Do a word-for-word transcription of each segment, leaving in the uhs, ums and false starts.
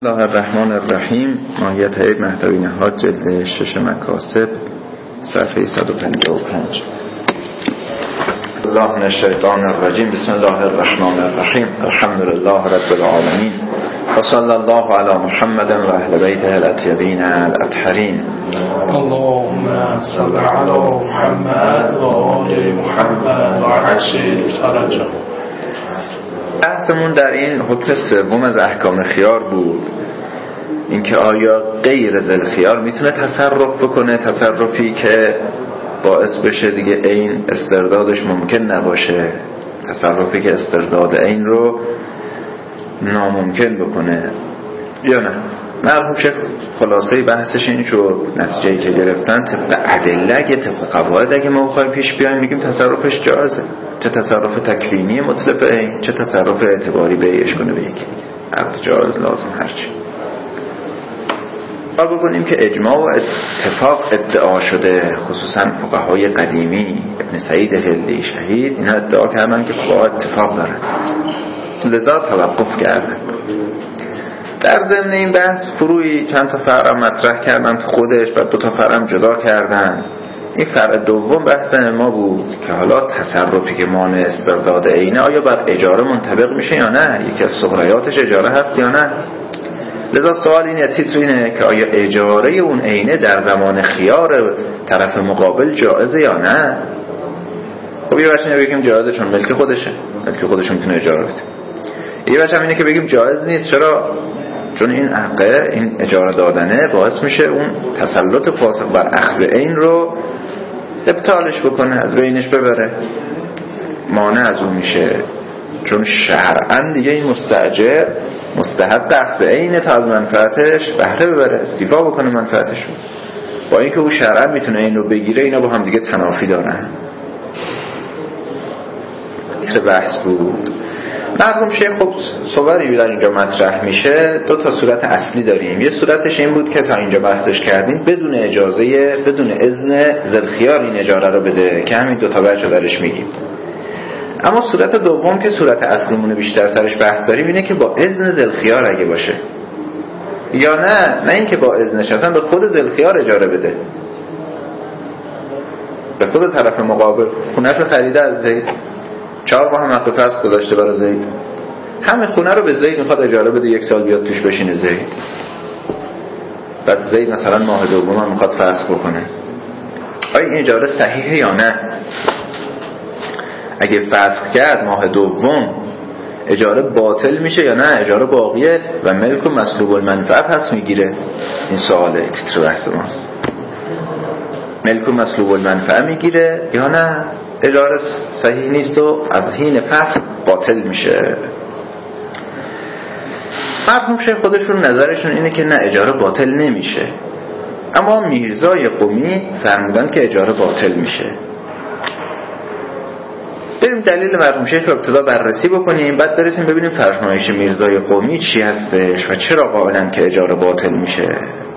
الله الرحمن الرحیم. ماهیت مهدوی نهاد جلد شش مکاسب صفحه صد و پنجاه و پنج. الله من الشیطان الرجیم. بسم الله الرحمن الرحیم. الحمد لله رب العالمین و صلی الله علی محمد و اهل بیته الاطیبین الاطهرین. اللهم صل علی محمد و آل محمد و عجل فرجهم. بحثمون در این حکم سوم از احکام خیار بود، اینکه آیا غیر ذل خیار میتونه تصرف بکنه، تصرفی که باعث بشه دیگه این استردادش ممکن نباشه، تصرفی که استرداد این رو ناممکن بکنه یا نه. مرحوم شیخ خلاصه بحثش این شد، نتیجه‌ای که گرفتن طبق ادله، اگه طبق قواعد اگه ما بخوایم پیش بیایم میگیم تصرفش جایزه، چه تصرف تکوینی مطلق این، چه تصرف اعتباری بیعش کنه به یکی، عقد جایز لازم هرچی. حال بکنیم که اجماع و اتفاق ادعا شده، خصوصا فقهای قدیمی ابن سعید هلی شهید اینا ادعا کردن که فقها اتفاق دارن، لذا توقف کردن. در ضمن این بحث فروعی چند تا فرع مطرح کردن تو خودش، بعد دو تا فرع جدا کردن. این فرع دوم بحث ما بود که حالا تصرفی که مانع استرداد عینه آیا بر اجاره منطبق میشه یا نه، یکی از صغریاتش اجاره هست یا نه. لذا سوال این تیتر اینه که آیا اجاره اون عینه در زمان خیار طرف مقابل جایزه یا نه. خب یه بچه بگیم جایزه چون ملک خودشه، ملک خودش میتونه اجاره بده. یه بچه هم اینه که بگیم جایز نیست. چرا؟ چون این حقه، این اجاره دادنه باعث میشه اون تسلط فاسق بر اخذ عین رو ابطالش بکنه، از بینش ببره، مانع از اون میشه. چون شرعاً دیگه این مستاجر مستحق اخذ عین تا از منفعتش بهره ببره، استیفا بکنه منفعتش رو. با اینکه او شرعاً میتونه این رو بگیره، اینا با هم دیگه تنافی دارن. این بحث بود. مرحوم شیخ خب صوری در اینجا مطرح میشه. دو تا صورت اصلی داریم. یه صورتش این بود که تا اینجا بحثش کردیم بدون اجازه، بدون اذن ذل خیار این اجاره رو بده، که همین دو تا بچه درش میگیم. اما صورت دوم که صورت اصلیمونه بیشتر سرش بحث داریم اینه که با اذن ذل خیار اگه باشه یا نه. نه اینکه با اذنش، اصلا به خود ذل خیار اجاره بده، به خود طرف مقابل. خونه‌شو خریده از زید، چهار ماه هم حق فسخ گذاشته برای زید، همین خونه رو به زید میخواد اجاره بده، یک سال بیاد توش بشینه زید. بعد زید مثلا ماه دوم هم میخواد فسخ بکنه. آیا این اجاره صحیحه یا نه؟ اگه فسخ کرد ماه دوم اجاره باطل میشه یا نه؟ اجاره باقیه و ملک و مسلوب المنفعه پس میگیره. این سواله، تیتر بحث ماست. ملک و مسلوب المنفعه میگیره یا نه؟ اجاره صحیح نیست و از حین فسخ باطل میشه. مرحوم شیخ خودشون نظرشون اینه که نه، اجاره باطل نمیشه. اما میرزای قمی فرمودن که اجاره باطل میشه. بریم دلیل مرحوم شیخ رو ابتدا بررسی بکنیم، بعد برسیم ببینیم فرمایش میرزای قمی چی هستش و چرا قائلن که اجاره باطل میشه.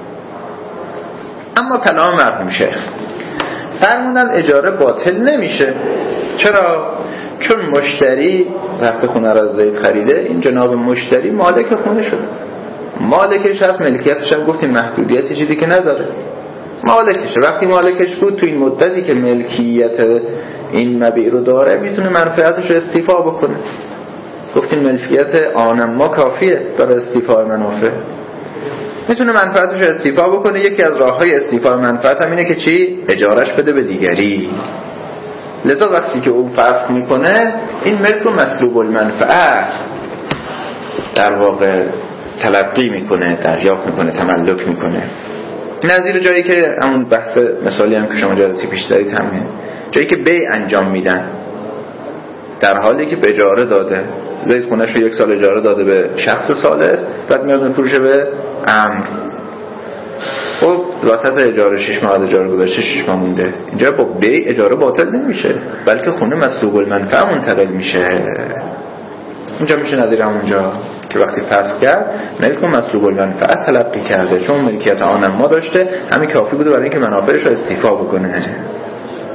اما کلام مرحوم شیخ فرمودن اجاره باطل نمیشه. چرا؟ چون مشتری وقت خونه را از زید خریده، این جناب مشتری مالک خونه شده، مالکش هست، ملکیتش هم گفتیم محدودیتی چیزی که نداره، مالکشه. وقتی مالکش بود تو این مدتی که ملکیت این مبیع رو داره میتونه منفعتش رو استیفا بکنه. گفتیم ملکیت آنم ما کافیه برای استیفای منافع، میتونه منفعتش رو استیفا بکنه. یکی از راههای استیفای منفعت هم اینه که چی؟ اجارش بده به دیگری. لذا وقتی که اون فسخ میکنه این ملک رو مسلوب المنفعه در واقع تلقی میکنه، دریافت میکنه، تملک میکنه. نظیر جایی که همون بحث مثالی هم که شما جلسه پیش دارید همین جایی که بیع انجام میدن در حالی که به اجاره داده، زید خونش رو یک سال اجاره داده به شخص ثالث، بعد میاد میفروشه به عمرو. خب وسط اجاره شش ماه اجاره گذاشته، شش ماه مونده. اینجا با بیع اجاره باطل نمیشه، بلکه خونه مسلوب المنفعه منتقل میشه. اونجا میشه نظیر همونجا که وقتی فسخ کرد ملک و مسلوب المنفعه تلقی کرده، چون ملکیت آنم ما داشته، همین کافی بوده برای اینکه منافعش رو استیفا بکنه.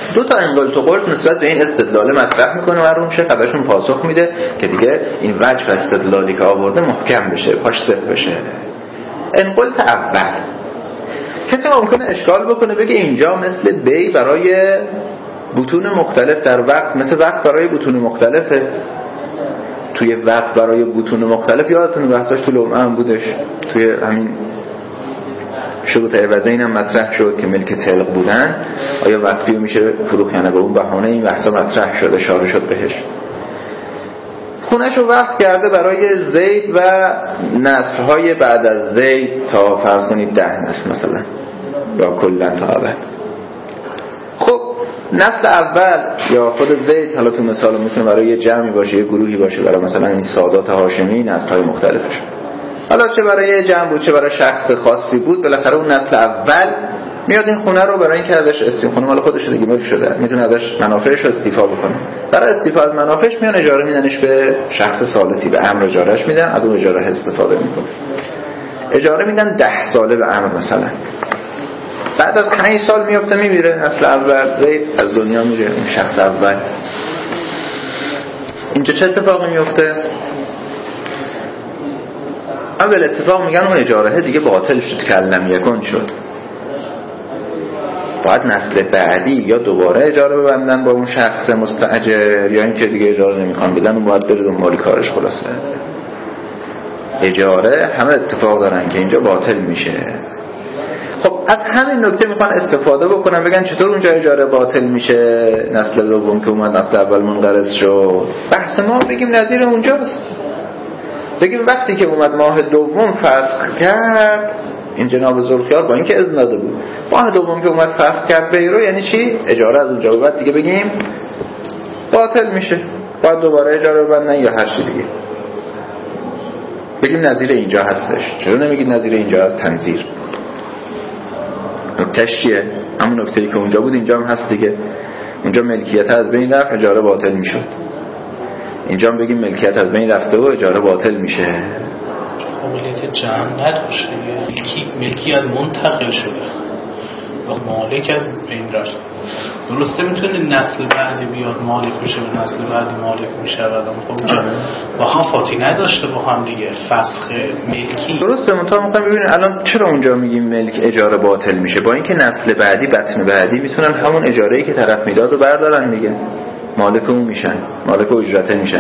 دو تا انقال تو قرص نسبت به این استدلال مطرح میکنه و روم شیخ ازشون پاسخ میده که دیگه این وجه استدلالی که آورده محکم بشه، پاش ست بشه. انقال اول کسی ممکنه اشکال بکنه بگه اینجا مثل بی برای بطون مختلف در وقت، مثل وقت برای بطون مختلفه. توی وقت برای بطون مختلف یادتون بحثاش تو لومعه هم بودش، توی همین شروط عوضه اینم مطرح شد که ملک طلق بودن آیا وقتی میشه فروخت یا نه. به اون بهانه این بحثا مطرح شد، اشاره شد بهش. خونه‌شو وقت کرده برای زید و نسل‌های بعد از زید تا فرض کنید ده نسل مثلا یا کلا تا ابد. خب نسل اول یا خود زید، حالا تو مثال میتونه برای یه جمعی باشه، یه گروهی باشه، برای مثلا این سادات هاشمی نسل‌های مختلفش، حالا چه برای یه جمع بود چه برای شخص خاصی بود، بالاخره اون نسل اول میاد این خونه رو برای اینکه ازش استفاده کنه، مال خودش دیگه ملک شده، میتونه ازش منافعش رو استیفا بکنه. برای استیفا از منافعش میان اجاره میدنش به شخص ثالثی، به امر اجارهش میدن، از اون اجاره استفاده میکنه. اجاره میدن ده ساله به امر مثلا. بعد از پنج سال میفته میمیره نسل اول، زید از دنیا میره، این شخص اول. اینجا چه اتفاقی میفته؟ اول اتفاق میگن اون اجاره دیگه باطل شد، کلم یکن شد. باید نسل بعدی یا دوباره اجاره ببندن با اون شخص مستاجر، یا اینکه دیگه اجاره نمیخوان بدن، اون باید بره دنبال کارش. خلاصه اجاره همه اتفاق دارن که اینجا باطل میشه. خب از همین نکته میخوان استفاده بکنن، بگن چطور اونجا اجاره باطل میشه، نسل دوم که اومد نسل اول منقرض شد. بحث ما بگیم نظیر اونجاست، بگیم وقتی که اومد ماه دوم فسخ کرد این جناب ذوالخیار، با اینکه اذن داده بود، ماه دوم که اومد فسخ کرد بیرو، یعنی چی؟ اجاره از اونجا به بعد دیگه بگیم باطل میشه، باید دوباره اجاره ببندن یا هر چی دیگه. بگیم نظیر اینجا هستش. چرا نمیگید نظیر اینجا هست؟ تنظیر. نکتهش چیه؟ همون نکته‌ای که اونجا بود اینجا هم هست دیگه. اونجا ملکیت از بین رفت، اجاره باطل میشد. اینجا هم بگیم ملکیت از بین رفته و اجاره باطل میشه. قابلیت جمع نداشته، ملکی ملکیت منتقل شده و مالک از بین رفت. درسته میتونه نسل بعدی بیاد مالک بشه و نسل بعدی مالک میشه و خب با هم فاتی نداشته با هم دیگه، فسخ ملکی. درسته. منتها میخوایم ببینیم الان چرا اونجا میگیم ملک اجاره باطل میشه، با اینکه نسل بعدی بطن بعدی میتونن همون اجاره‌ای که طرف میداد رو بردارن دیگه، مالک اون میشن، مالک اجرته میشن.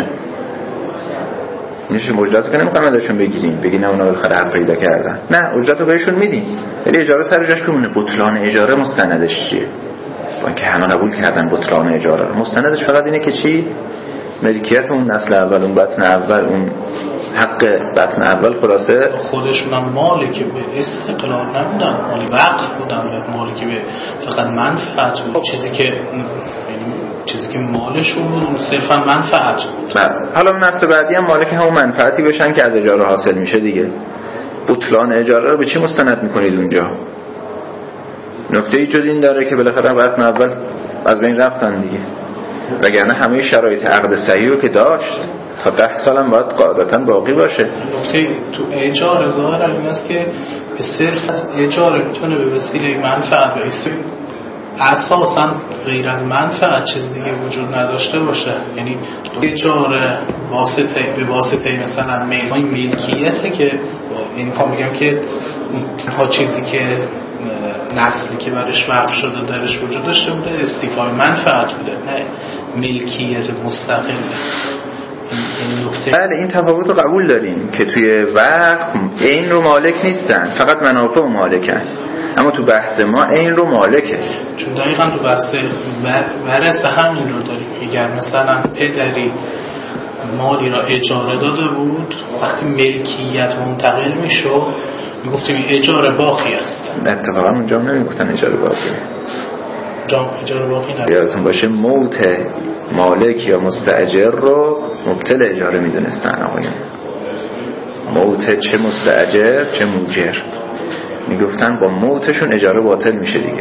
میشه اجرتو که نمیخوایم ازشون بگیریم، بگین اونا بالاخره حق پیدا کردن، نه اجرتو بهشون میدیم ولی اجاره سر جاش بمونه. بطلان اجاره مستندش چیه؟ با اینکه همه قبول کردن بطلان اجاره، مستندش فقط اینه که چی؟ ملکیت اون نسل اول، اون بطن اول، اون حق بطن اول. خلاصه خودشون هم مالک به استقلال نبودن، مال وقف بودن، مالک به فقط منفعت بود. چیزی که چیزی که مالشون بود صرفا منفعت بود. حالا نسل بعدی هم مالک همون منفعتی بشن که از اجاره حاصل میشه دیگه. بطلان اجاره رو به چی مستند میکنید اونجا؟ نکته ای جز این داره که بالاخره بطن اول از بین رفتن دیگه، وگرنه همه شرایط عقد صحیح رو که داشت تا ده سال هم باید قاعدتا باقی باشه. نکته تو اجاره ظاهر این است که به صرف اجاره میتونه به وسیله منفعت و اساسا غیر از منفعت چیز دیگه وجود نداشته باشه. یعنی اجاره واسطه به واسطه مثلا ملکیته که این کام میگم که ها چیزی که نسلی که برش وقف شده درش وجود داشته بوده استیفای منفعت بوده، نه ملکیت مستقل. بله این تفاوت رو قبول داریم که توی وقت این رو مالک نیستن، فقط منافع و مالکن، اما تو بحث ما این رو مالکه. چون دقیقا تو بحث ورث همین رو داریم. اگر مثلا پدری مالی را اجاره داده بود، وقتی ملکیت منتقل میشد میگفتیم اجاره باقی است. اتفاقا اونجا هم نمیگفتن اجاره باقی، اجاره باقی نداره. یادتون باشه موت مالک یا مستاجر رو مبطل اجاره میدونستن آقایون. موت چه مستاجر چه موجر، میگفتن با موتشون اجاره باطل میشه دیگه.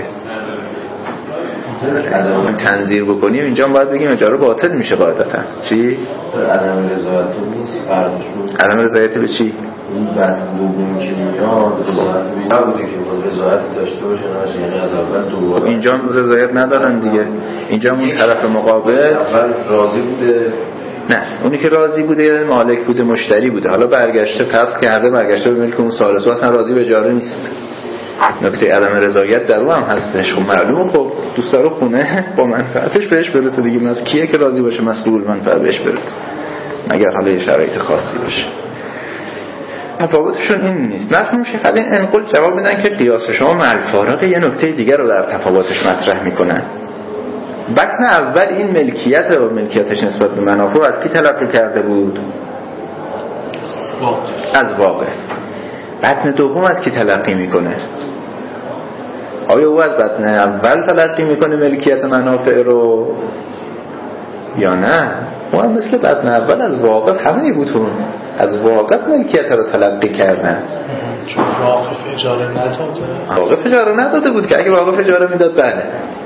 اگه تنظیر بکنیم اینجا باید بگیم اجاره باطل میشه قاعدتا. چی؟ عدم رضایت نیست، عدم رضایت به چی؟ این بحث دوم که میاد رضایت نبوده که باید رضایت داشته باشه نه یعنی از اول دوباره اینجا هم رضایت ندارن دیگه. اینجا هم اون طرف مقابل اول راضی بوده، نه اونی که راضی بوده مالک بوده، مشتری بوده، حالا برگشته پس کرده برگشته به ملک اون ثالث و اصلا راضی به اجاره نیست. نکته عدم رضایت در او هم هستش. خب معلومه خب دوست داره خونه با منفعتش بهش برسه دیگه، مز کیه که راضی باشه مسئول منفعت بهش برسه مگر حالا یه شرایط خاصی باشه. تفاوتشون این نیست. مرحوم شیخ از این انقل جواب میدن که قیاس شما مع الفارق یه نکته دیگر رو در تفاوتش مطرح میکنن. بطن اول این ملکیت و ملکیتش نسبت به منافع از کی تلقی کرده بود؟ از واقع. بطن دوم از کی تلقی میکنه؟ آیا او از بطن اول تلقی میکنه ملکیت منافع رو یا نه؟ او هم مثل بطن اول از واقع همه بوتون از واقع ملکیت رو تلقی کردن، چون واقف اجاره نداده. واقف اجاره نداده بود که اگه واقف اجاره میداد بله.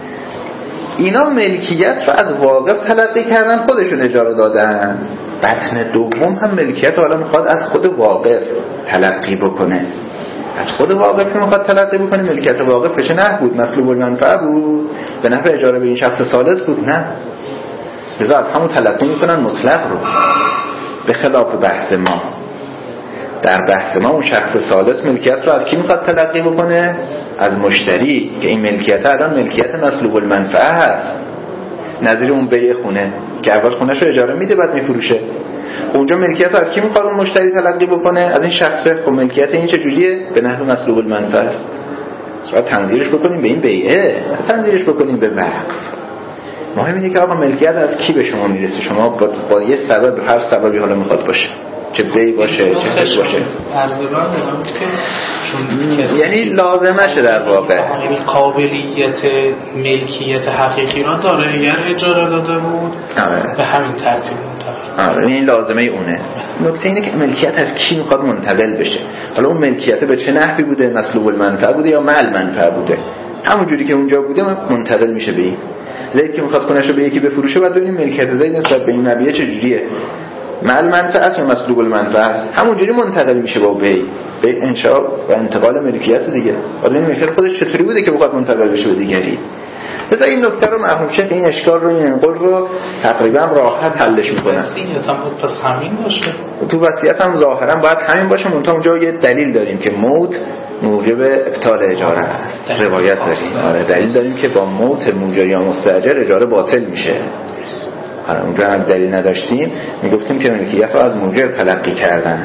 اینا ملکیت رو از واقف تلقی کردن، خودشون اجاره دادن. بطن دوم هم ملکیت رو حالا میخواد از خود واقف تلقی بکنه. از خود واقف که میخواد تلقی بکنه ملکیت واقفش نه بود، مسلوب المنفعه بود، به نفع اجاره به این شخص ثالث بود، نه. لذا از همون تلقی میکنن مطلق رو، به خلاف بحث ما. در بحث ما اون شخص ثالث ملکیت رو از کی میخواد تلقی بکنه؟ از مشتری، که این ملکیت الان ملکیت مسلوب المنفعه هست. نظیر اون بیع خونه که اول خونه‌شو اجاره میده بعد میفروشه، اونجا ملکیت رو از کی میخواد اون مشتری تلقی بکنه؟ از این شخصه. خب ملکیت این چجوریه؟ به نحو مسلوب المنفعه است. باید تنظیرش بکنیم به این بیعه، تنظیرش بکنیم به وقف. مهم اینه که آقا ملکیت از کی به شما میرسه، شما با, با یه سبب، هر سببی حالا میخواد باشه، چه بی باشه چه خش باشه، ارزبان دارم که چون یعنی لازمشه در واقع. یعنی قابلیت ملکیت حقیقی را داره، یا اجاره داده بود آره. به همین ترتیب منتقل. آره این لازمه اونه. نکته اینه که ملکیت از کی میخواد منتقل بشه. حالا اون ملکیت به چه نحوی بوده؟ مسلوب المنفعه بوده یا مال منفعه بوده؟ همون جوری که اونجا بوده منتقل میشه به این. زید که میخواد کنهشو به یکی بفروشه، بعد ببینیم ملکیت زید نسبت به این نبیه چجوریه، مال منفعه است یا مسلوب المنفعه است. همونجوری منتقل میشه با بی به انشاء و انتقال ملکیت دیگه. بعد این ملکیت خودش چطوری بوده که بخواد منتقل بشه به دیگری. مثلا این نکته رو مرحوم شیخ این اشکال رو این انقل رو تقریبا راحت حلش میکنن. وصیت هم پس همین باشه. تو وصیت هم ظاهرا باید همین باشه، منتها اونجا یه دلیل داریم که موت موجب ابطال اجاره است. روایت داریم. آره دلیل داریم که با موت موجب یا مستاجر اجاره باطل میشه. آره اونجا هم دلیل نداشتیم، میگفتیم که ملکیت رو از موجب تلقی کردن.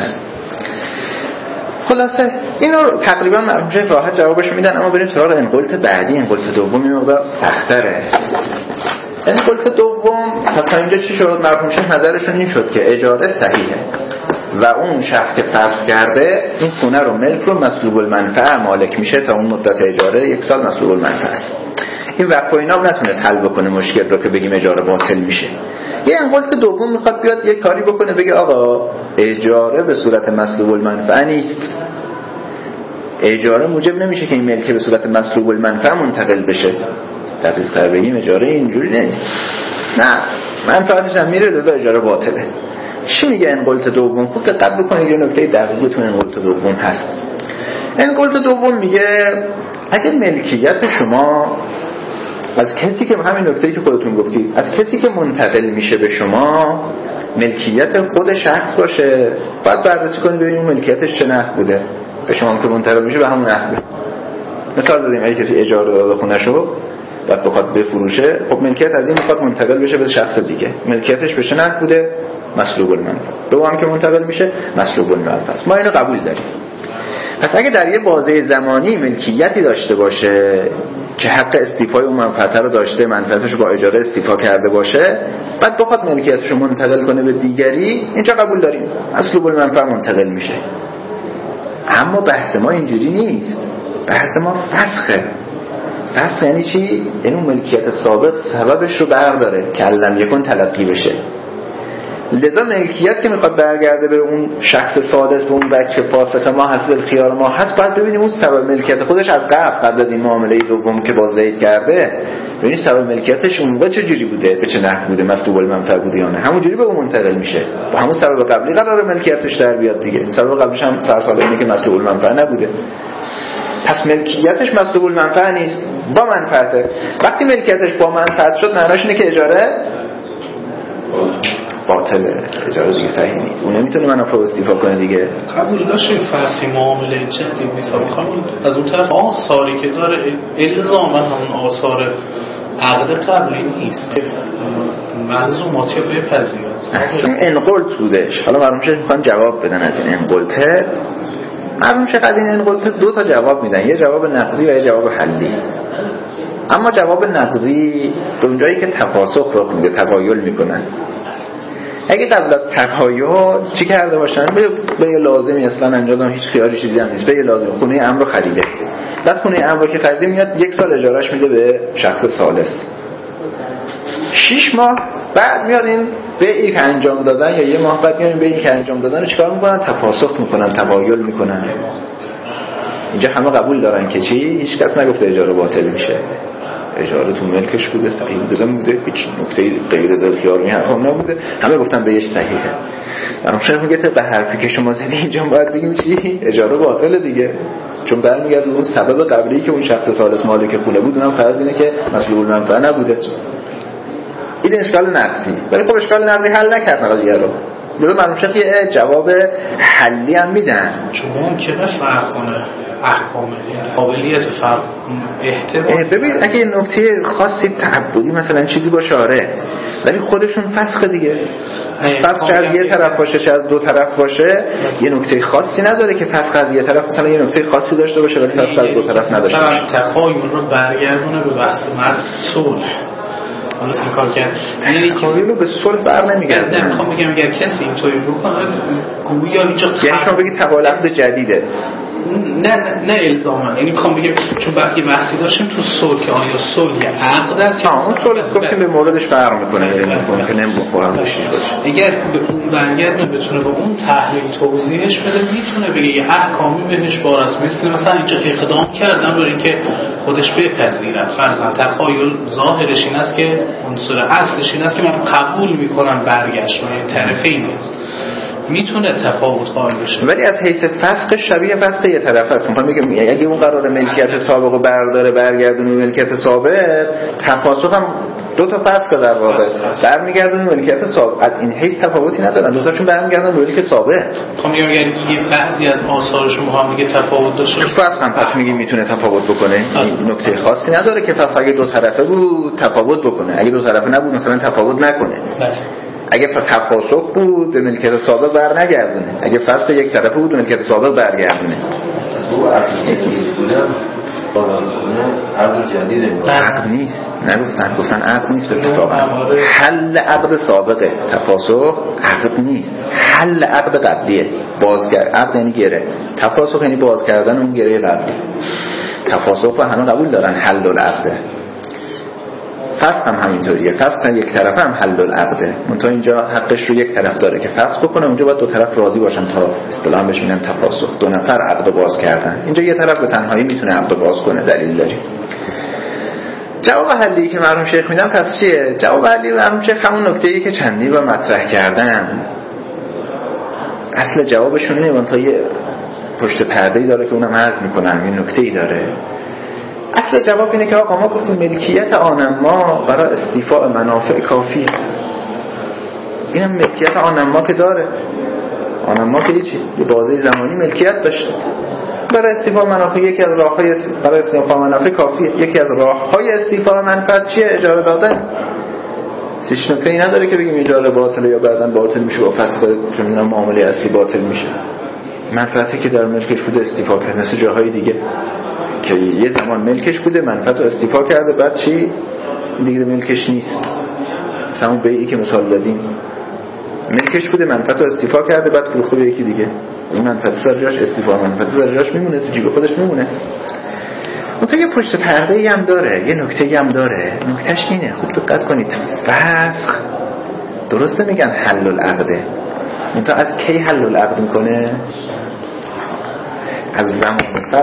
خلاصه اینو تقریبا مرحوم راحت جوابش میدن. اما بریم سراغ انقلت بعدی. انقلت دوم این مقدار سخت‌تره. انقلت دوم پس اینجا چی شد؟ مرحوم شیخ نظرشون این شد که اجاره صحیحه و اون شخص که فسخ کرده این خونه رو ملک رو مسلوب المنفعه مالک میشه تا اون مدت اجاره یک سال مسلوب المنفعه است. این وقت و اینا نتونست حل بکنه مشکل رو که بگیم اجاره باطل میشه. یه انقلت دوم میخواد بیاد یه کاری بکنه، بگه آقا اجاره به صورت مسلوب المنفعه نیست. اجاره موجب نمیشه که این ملک به صورت مسلوب المنفعه منتقل بشه. دقیق تر بگیم اجاره اینجوری نیست. نه منفعتش هم میره، لذا اجاره باطله. چی میگه انقلت دوم؟ خوب دقت بکنید یه نکته دقیقی تو انقلت دوم هست. انقلت دوم میگه اگر ملکیت شما از کسی که همین نکته‌ای که خودتون گفتید، از کسی که منتقل میشه به شما ملکیت خود شخص باشه، باید بررسی کنید ببینید ملکیتش چه نحو بوده. به شما که منتقل میشه به همون نحوه. مثال زدیم اگه کسی اجاره داده خونه‌شو بعد بخواد بفروشه، خب ملکیت از این میخواد منتقل بشه به شخص دیگه، ملکیتش به چه نحو بوده؟ مسلوب المنفعه. دوم که منتقل میشه مسلوب المنفعه است. ما اینو قبول داریم. پس اگه در یه بازه زمانی ملکیتی داشته باشه که حق استیفای اون منفعت رو داشته، منفعتش رو با اجاره استیفا کرده باشه، بعد بخواد ملکیتش رو منتقل کنه به دیگری، اینجا قبول داریم مسلوب المنفعه منتقل میشه. اما بحث ما اینجوری نیست. بحث ما فسخه. فسخ یعنی چی؟ یعنی اون ملکیت ثابت سببش رو برداره که علم یکن تلقی بشه. لذا ملکیت که میخواد برگرده به اون شخص سادس، به اون بچه فاسق ما هست، خیار ما هست، باید ببینیم اون سبب ملکیت خودش از قبل قبل از این معامله دوم که با زید کرده ببینید سبب ملکیتش اون موقع چه جوری بوده، به چه نحو بوده، مسلوب المنفعه بوده یا نه، همون جوری به اون منتقل میشه، با همون سبب قبلی قرار ملکیتش در بیاد دیگه. سبب قبلیش هم فرض اینه که مسلوب المنفعه نبوده، پس ملکیتش مسلوب المنفعه نیست، با منفعته. وقتی ملکیتش با منفعت شد معناش اینه که اجاره باطله، اجاره دیگه صحیح نیست، اون نمیتونه منافع استیفا کنه دیگه. قبول داشتیم فرضی معامله جدید نیست، میخوام از اون طرف آثاری که داره الزاما همون آثار عقد قبلی نیست، ملزوماتی بپذیره. اصلا انقلت بودش. حالا معلوم شد میخوان جواب بدن از این انقلته. معلوم شد از این انقلته دو تا جواب میدن، یه جواب نقضی و یه جواب حلی. اما جواب نقضی به اونجایی که تفاسخ رو میده، تفایل میکنن. اگه قبل از تفایل چی کرده باشن، به به یه لازمی اصلا انجام دادن، هیچ خیالی چیزی هم نیست، به یه لازم خونه امر رو خریده، بعد خونه امر رو که خریده میاد یک سال اجارهش میده به شخص ثالث، شش ماه بعد میاد این به یک انجام دادن یا یه ماه بعد میاد به یک انجام دادن رو چیکار میکنن؟ تفاسخ میکنن، تفایل میکنن. اینجا همه قبول دارن که چی؟ هیچ کس نگفته اجاره باطل میشه، اجاره تو ملکش بوده، صحیح بوده، بوده، هیچ نکته غیر دلخیار می حرفم نبوده، همه گفتن بهش صحیحه. برام شاید میگه به حرفی که شما زدی اینجا باید بگیم چی؟ اجاره باطله دیگه، چون برمیگرده اون سبب قبلی که اون شخص ثالث مالک خونه بود، اونم فرض اینه که مسلوب المنفعه نبوده. این اشکال نقضی، ولی خب اشکال نقضی حل نکرد قضیه رو. لذا معلوم شد که جواب حلی هم میدن، چون ممکنه فرق کنه احکام، یعنی قابلیت فرق احتمال. ببین اگه یه نکته خاصی تعبدی مثلا چیزی باشه آره، ولی خودشون فسخ دیگه، فسخ از یه طرف باشه چه از دو طرف باشه، یه نکته خاصی نداره که فسخ از یه طرف مثلا یه نکته خاصی داشته باشه ولی فسخ از دو طرف نداشته باشه. مثلا تفاهم رو برگردونه به بحث مرد صلح، حالا این کار کرد، یعنی کسی رو به صلح بر نمیگرده. نه میخوام بگم اگر کسی اینطوری بکنه گویا اینجا یعنی شما بگید تقابل عقد جدیده، نه نه نه الزاما، یعنی میخوام بگم چون بعد یه بحثی داشتیم تو صلح که آیا صلح عقد است یا اون صلح گفتیم به موردش فرق میکنه، یعنی ممکنه مفاهیم بشه. اگر به اون برگردونه بتونه با اون تحلیل توضیحش بده، میتونه بگه یه احکامی بهش بار است، مثل مثلا اینجا اقدام کردن برای اینکه خودش بپذیرد، فرضاً تخیل ظاهرش این است که عنصر اصلش این است که من قبول میکنم برگشت و این طرفین نیست، میتونه تفاوت قائل بشه. ولی از حیث فسق شبیه فسق یه طرف است. میخوام بگم اگه اون قرار ملکیت سابق رو برداره برگردونه ملکیت سابق، تفاسخ هم دو تا فسق در واقع برمیگردونه ملکیت سابق، از این حیث تفاوتی ندارن، دو تاشون برمیگردن به ملکیت سابق. خب میگم یعنی یه بعضی از آثارشون با هم دیگه تفاوت داشته، فسق هم پس میگیم میتونه تفاوت بکنه، این نکته خاصی نداره که فسق اگه دو طرفه بود تفاوت بکنه، اگه دو طرفه نبود مثلا تفاوت نکنه. اگه تفاسخ بود به ملکیت سابق بر نگردونه، اگه فسق یک طرفه بود به ملکیت سابق برگردونه. او اصلی نیست بودم عقد جدیده، عقد نیست، نگفتن، گفتن عقد نیست، اتفاقا حل عقد سابقه، تفاسخ عقد نیست، حل عقد قبلیه، بازگرد. عقد یعنی گره، تفاسخ یعنی باز کردن اون گره قبلی. تفاسخ رو همه قبول دارن، حل العقد. فسخ هم همینطوریه، فسخ یک طرفه هم حل العقده، منتها اینجا حقش رو یک طرف داره که فسخ بکنه، اونجا باید دو طرف راضی باشن تا اصطلاحاً بهش میگن تفاسخ، دو نفر عقد باز کردن. اینجا یه طرف به تنهایی میتونه عقد باز کنه، دلیل داریم. جواب حلی که مرحوم شیخ میدن پس چیه؟ جواب حلی مرحوم شیخ همون نکته‌ای که چندی بار مطرح کردم، اصل جوابشون اینه، منتها یه پشت پرده‌ای داره که اونم عرض میکنم، یه نکته‌ای داره. اصل جواب اینه که آقا ما گفتیم ملکیت آن ما برای استیفاء منافع کافیه. اینم ملکیت آن ما که داره، آن ما که چی؟ یه بازه زمانی ملکیت داشته، برای استیفاء منافع یکی از راه‌های برای استیفاء منافع کافیه. یکی از راه‌های استیفاء منفعت چیه؟ اجاره دادن. هیچ نکته‌ای نداره که بگیم اجاره باطله یا بعداً باطل میشه با فسخ چون معامله اصلی باطل میشه. منفعتی که در ملکش بوده استیفاء کرده، مثل جاهای دیگه که یه زمان ملکش بوده منفعت رو استیفا کرده، بعد چی؟ دیگه ملکش نیست. مثلا اون بیعی که مثال دادیم ملکش بوده منفعت رو استیفا کرده، بعد فروخته به یکی دیگه، این منفعت سر جاش استیفا، منفعت سر جاش میمونه، تو جیب خودش میمونه. اون تا یه پشت پرده‌ای هم داره، یه نکته‌ای هم داره. نکتهش اینه، خوب دقت کنید، فسخ درسته میگن حل العقده، اون تا از کی حل العقد میکنه؟ از زمان فسخ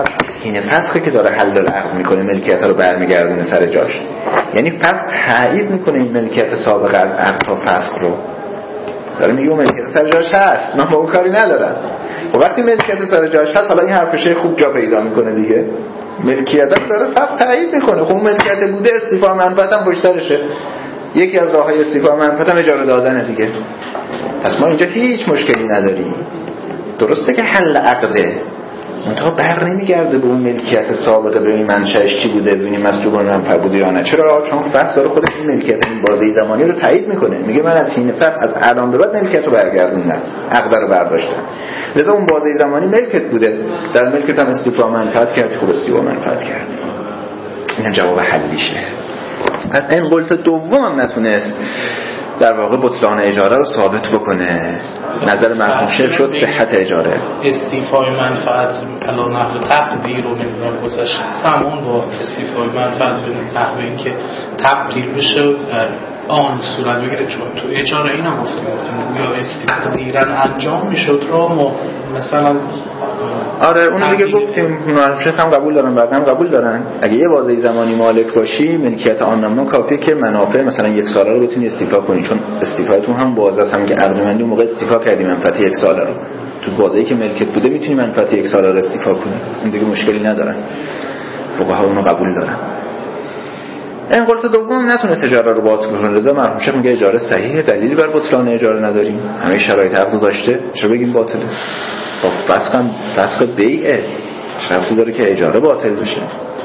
حین فسخی که داره حل العقد میکنه ملکیت رو برمیگردونه سر جاش. یعنی فسخ تایید میکنه این ملکیت سابق از عقد تا فسخ رو، داره میگه اون ملکیت سر جاش هست، من با اون کاری ندارم. و وقتی ملکیت سر جاش هست حالا این حرفشه خوب جا پیدا میکنه دیگه، ملکیت رو داره فسخ تایید میکنه. خب اون ملکیت بوده، استیفا منفعت هم پشترشه، یکی از راههای استیفا منفعت هم اجاره دادنه دیگه. پس ما اینجا هیچ مشکلی نداریم. درسته که حل عقده، منتها بر نمیگرده به اون ملکیت سابقه، ببینیم منشأش چی بوده، ببینیم مسلوب منفعت بوده یا نه. چرا؟ چون فصل داره خودش این ملکیت این بازه زمانی رو تایید میکنه، میگه من از حین فصل از الان به بعد ملکیت رو برگردوندم، عقد رو برداشتم، لذا اون بازه زمانی ملکت بوده، در ملکت هم استیفا منفعت کردی، خوب استیفا منفعت کردی. این جواب حلیشه. پس این قلت دوم هم نتونست در واقع بطلان اجاره رو ثابت بکنه. نظر مرحوم شیخ شد صحت اجاره. استیفای منفعت الان نحو تقدیر رو نمیدونم گذاشت سمون با استیفای منفعت به نحو این که تقدیر بشه در آن صورت بگیره، چون تو اجاره این هم گفتیم یا استیفایرن انجام میشد رو مثلا. آره اون دیگه گفتیم مرحوم شیخ هم قبول دارن، بقیه هم قبول دارن. اگه یه بازه زمانی مالک باشی ملکیت آن نمون کافیه که منافع مثلا یک ساله رو بتونی استیفا کنی، چون استیفاتون هم بازه است، هم که عقدمندی اون موقع استیفا کردی منفعت یک ساله رو، تو بازه‌ای که ملکت بوده میتونی منفعت یک ساله رو استیفا کنی، اون دیگه مشکلی ندارن، فقها اونو قبول دارن. این قلت دوم نتونست اجاره رو باطل کنه، لذا مرحوم شیخ میگه اجاره صحیحه، دلیلی بر بطلان اجاره نداریم، همه شرایط عقد داشته، چرا بگیم باطله؟ خب فسخ هم فسخ بیعه، شرطی داره که اجاره باطل بشه.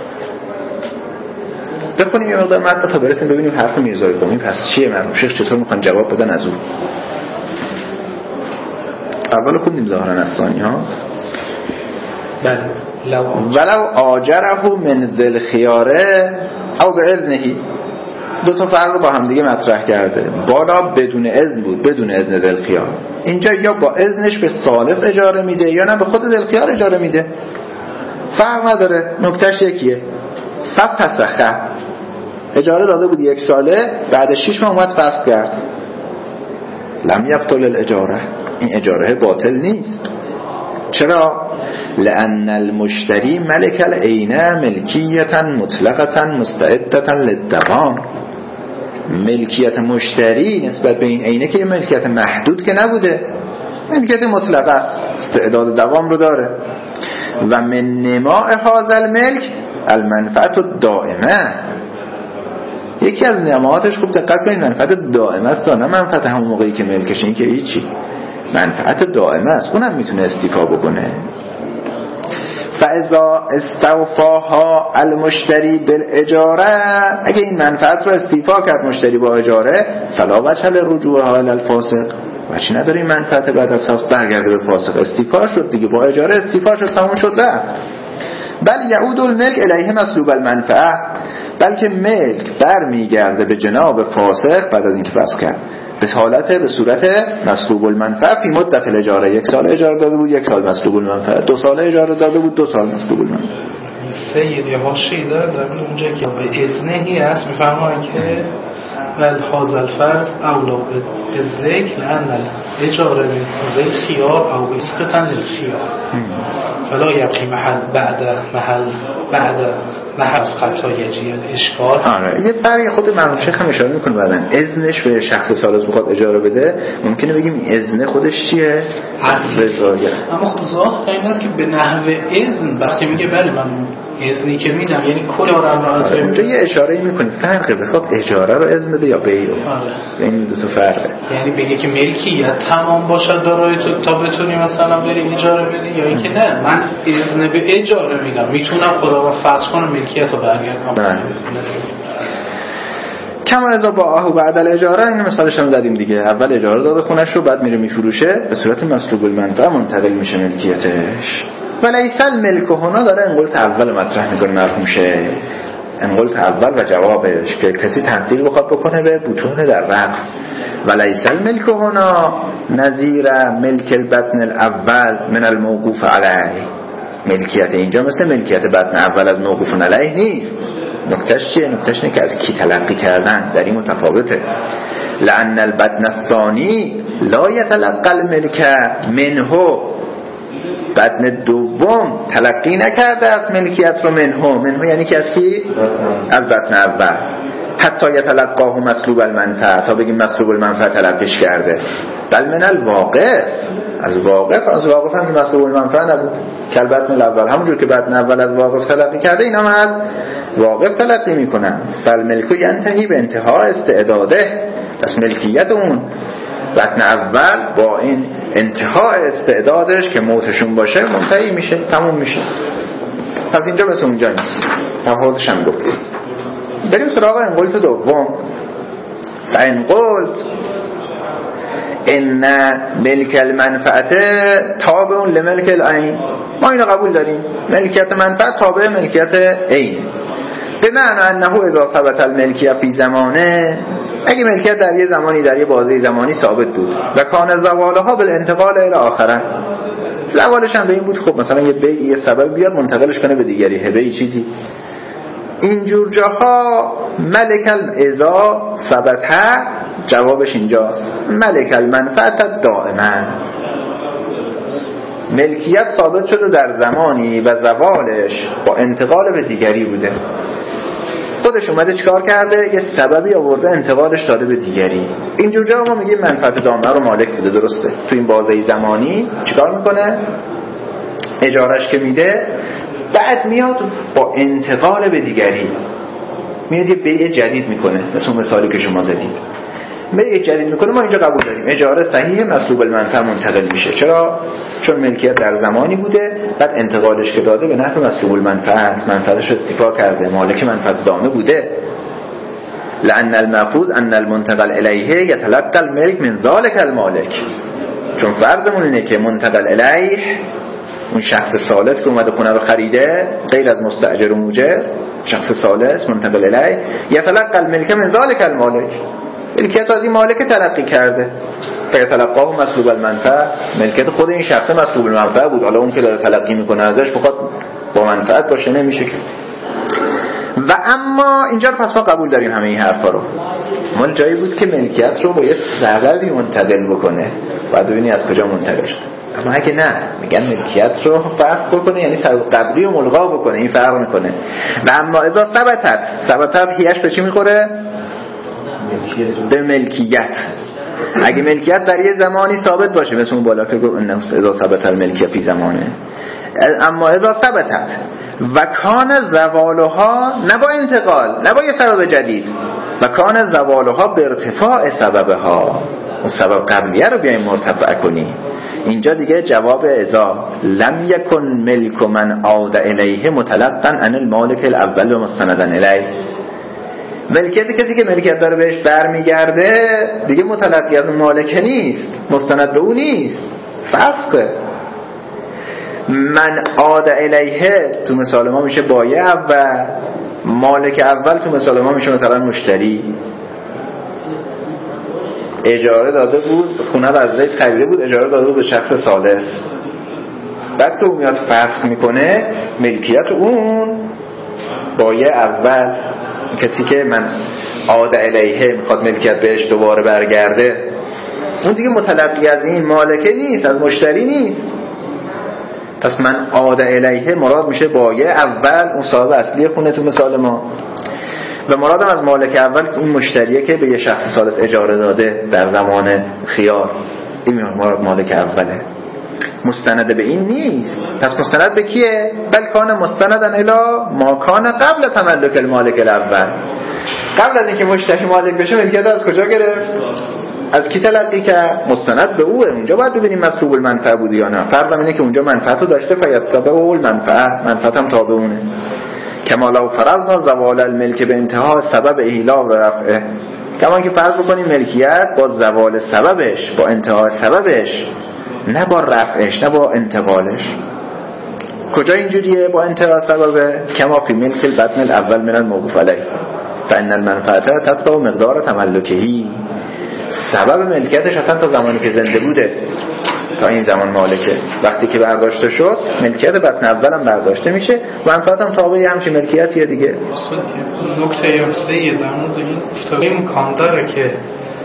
بخونیم یه مقدار متن تا برسیم ببینیم حرف میرزای قمی پس چیه، مرحوم شیخ چطور میخوان جواب بدن از اون. اول خوندیم ظاهرا از ثانی ها. بله. ولو آجره من ذل خیاره او به اذنهی، دو تا فرق با هم دیگه مطرح کرده. بالا بدون اذن بود، بدون اذن ذل خیار. اینجا یا با اذنش به ثالث اجاره میده یا نه به خود ذل خیار اجاره میده، فرق نداره، نکتهش یکیه. فپسخه اجاره داده بود یک ساله، بعد شش ماه اومد فسخ کرد، لم یبطل الاجاره، این اجاره باطل نیست. چرا؟ لأن المشتری ملک العین ملکیتا مطلقتا مستعدتا للدوام. ملکیت مشتری نسبت به این عینه که ملکیت محدود که نبوده، ملکیت مطلق است، استعداد دوام رو داره. و من نماء هذا الملک المنفعت الدائمه، یکی از نماهاتش خوب دقت کنید منفعت دائمه است، نه منفعت همون موقعی که ملکش، این که هیچی، منفعت دائمه است، اونم میتونه استیفا بکنه. فاذا استوفاها المشتری بالاجاره، اگه این منفعت رو استیفا کرد مشتری با اجاره، فلا وجه لرجوعها الی الفاسق، وجه نداره این منفعت بعد از فسخ برگرده به فاسق، استیفا شد دیگه، با اجاره استیفا شد، تموم شد رفت. بل یعود الملک الیه مسلوب المنفعه، بلکه ملک برمیگرده به جناب فاسق بعد از اینکه فسخ کرد به حالت به صورت مسلوب المنفعه فی مدت الاجاره. یک سال اجاره داده بود، یک سال مسلوب المنفعه، دو سال اجاره داده بود، دو سال مسلوب المنفعه. سید یه حاشیه داره در اونجا که به اذنهی هست میفرماید که ول حاصل فرض اولا به ذکر لأن الاجاره من ذکر خیار او اسقطا للخیار فلا یبقی محل بعد محل بعد محل از خطا یجی الاشکال. آره یه فرقی خود مرحوم شیخ هم اشاره میکنه بعدن، اذنش به شخص ثالث بخواد اجاره بده ممکنه بگیم اذن خودش چیه؟ رضایت. اما خب ظاهر این است که به نحو اذن وقتی میگه بله من اذنی که میدم یعنی کل آرام را از اونجا یه اشاره‌ای میکنه فرقه بخواد اجاره رو اذن بده یا بیع رو. آره این دو تا فرقه، یعنی بگه که ملکیت تمام باشد دارای تو تا بتونی مثلا بری اجاره بدی، یا اینکه نه من اذن به اجاره میدم میتونم خودم فسخ کنم ملکیت رو برگردونم. کما اذا باعه بعد الاجاره، این مثالش هم زدیم دیگه، اول اجاره داده خونش رو بعد میره میفروشه، به صورت مسلوب المنفعه منتقل میشه ملکیتش. ولیس الملک هنا داره انقلت اول مطرح میکنه مرحوم شیخ، انقلت اول و جوابش که کسی تنقیل بخواد بکنه به بطون در وقف. ولیس الملک هنا نظیر ملک البطن الاول من الموقوف علیه، ملکیت اینجا مثل ملکیت بطن اول از موقوف علیه نیست. نکتهش چیه؟ نکتهش اینه که از کی تلقی کردن در این متفاوته. لأن البطن الثانی لا يتلقى الملک منه، بدن دوم تلقی نکرده از ملکیت رو منهو. منهو یعنی که از کی؟ از بدن اول. حتی یتلقاه مسلوب المنفعه، تا بگیم مسلوب المنفعه تلقیش کرده. بل من الواقف، از واقف. از واقف هم که مسلوب المنفعه نبود، کل بدن الاول، همونجور که بدن اول از واقف تلقی کرده اینا هم از واقف تلقی میکنن. فالملک ینتهی به انتها استعداده. پس ملکیت اون بدن اول با این انتها استعدادش که موتشون باشه منتهی میشه، تموم میشه. پس اینجا مثل اونجا نیست، تفاوتش هم گفتیم. بریم سراغ انقلت دوم. انقلت ان ملک المنفعت تابع لملک العین. ما اینو قبول داریم، ملکیت منفعت تابع ملکیت عین. به معنی انه اذا ثبت الملکیت فی زمانه، اگه ملکیت در یه زمانی در یه بازه زمانی ثابت بود و کان زوالها بالانتقال الی آخره، زوالش هم به این بود خب مثلا یه بیع یه سبب بیاد منتقلش کنه به دیگری، هبه چیزی، اینجور جاها ملک الاذا ثبت، جوابش اینجاست ملک المنفعت دائما. ملکیت ثابت شده در زمانی و زوالش با انتقال به دیگری بوده. خودش اومده چیکار کرده؟ یه سببی آورده انتقالش داده به دیگری. اینجور جا ما میگیم منفعت دائمه رو مالک بوده، درسته؟ تو این بازه زمانی چیکار میکنه؟ اجارش که میده، بعد میاد با انتقال به دیگری میاد یه بیع جدید میکنه، مثل اون مثالی که شما زدید. بیع جدید میکنه، ما اینجا قبول داریم اجاره صحیح مسلوب المنفعه منتقل میشه. چرا؟ چون ملکیت در زمانی بوده، بعد انتقالش که داده به نفع مسلوب المنفعه است، منفعتش استیفا کرده، مالک منفعت دائمه بوده. لأن المفروض ان المنتقل الیه یتلقى الملک من ذلك المالک، چون فرضمون اینه که منتقل الیه اون شخص ثالث که اومده خونه رو خریده، غیر از مستاجر و موجر، شخص ثالث منتقل الیه یتلقى الملک من ذلك المالک، ملکیت از این مالک تلقی کرده. فیتلقاه مسلوب المنفعه، ملکیت خود این شخص مسلوب المنفعه بود، حالا اون که داره تلقی میکنه ازش بخواد با منفعت باشه نمیشه که. و اما اینجا رو پس ما قبول داریم همه این حرفا رو. مال جایی بود که ملکیت رو با یه سببی منتقل بکنه، بعد ببینی از کجا منتقل شد. اما اگه نه، میگن ملکیت رو فسخ بکنه، یعنی سبب قبلی رو ملغا بکنه، این فرق میکنه. و اما اذا ثبتت، ثبتت هیش به چی میخوره؟ به ملکیت. اگه ملکیت در یه زمانی ثابت باشه، مثل اون بالا که گفت انه اذا ثبت الملکیت فی زمانه، اما اذا ثبتت و کان زوالها، نه با انتقال، نه با یه سبب جدید، و کان زوالها به ارتفاع سببها، اون سبب قبلیه رو بیایم مرتفع کنی. اینجا دیگه جواب اذا لم یکن ملک من عاد الیه متلقا عن المالک الاول و مستندا الیه، ملکیت کسی که ملکیت داره بهش برمیگرده دیگه متلقی از اون مالک نیست، مستند به اون نیست، فسخه. من عاد الیه تو مثال ما میشه بایع اول، مالک اول تو مثال ما میشه مثلا مشتری. اجاره داده بود، خونه رو از زید خریده بود، اجاره داده بود به شخص ثالث، بعد که اون میاد فسخ میکنه ملکیت اون بایع اول، کسی که من عاد الیه میخواد ملکیت بهش دوباره برگرده، اون دیگه متلقی از این مالکه نیست، از مشتری نیست. پس من عاد الیه مراد میشه بایع اول، اون صاحب اصلی خونه تو مثال ما، و مرادم از مالک اول اون مشتریه که به یه شخص ثالث اجاره داده در زمان خیار، این مراد مالک اوله. مستند به این نیست. پس مستند به کیه؟ بل کان مستندن الی ما کان قبل تملک المالک الاول، قبل از اینکه مشتری مالک بشه ملکیت از کجا گرفت؟ از کی تلقی کرد؟ مستند به اوه. اونجا باید ببینیم مسلوب المنفعه بود یا نه. فرضم اینه که اونجا منفعت رو داشته، فیتبع المنفعه، منفعت هم تابع اونه. کما لو فرضنا زوال الملک به انتها سبب احلال و رفعه، کما که فرض بکنیم ملکیت با زوال سببش، با انتها سببش، نه با رفعش، نه با انتقالش. کجا اینجوریه با انتها سببه؟ کما فی ملک البطن الاول من الموقوف علیه فان المنفعه تتبع مقدار تملکهی. سبب ملکیتش اصلا تا زمانی که زنده بوده، تا این زمان مالکه. وقتی که برداشته شد ملکیت بطن اول هم برداشته میشه، منفعت هم تابع همچین ملکیتیه دیگه. نکته یاسته در مورد این گفتگو امکان داره که